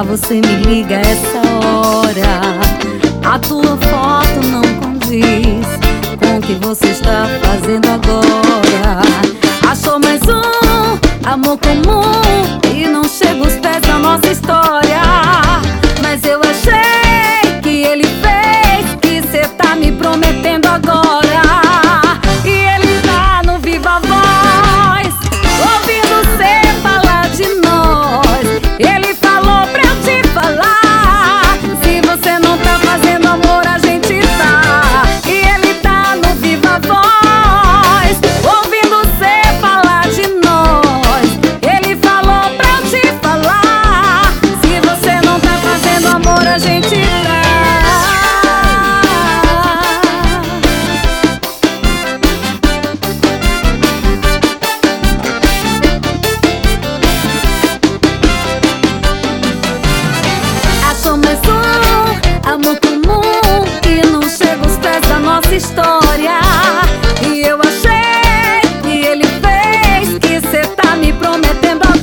você me liga essa hora. A tua foto não condiz com o que você está fazendo agora. Achou mais um amor comum e não chega aos pés da nossa história. Mas eu achei que ele fez que cê tá me prometendo agora. E ele tá no Viva Voz, ouvindo cê falar de nós. Ele falou pra eu te falar, se você não tá fazendo amor, a gente tá. E ele tá no Viva Voz, ouvindo cê falar de nós. Ele falou pra eu te falar, se você não tá fazendo amor, a gente tá. Achou mais um amor comum e não chega aos pés da nossa história. E eu achei que ele fez que cê tá me prometendo agora.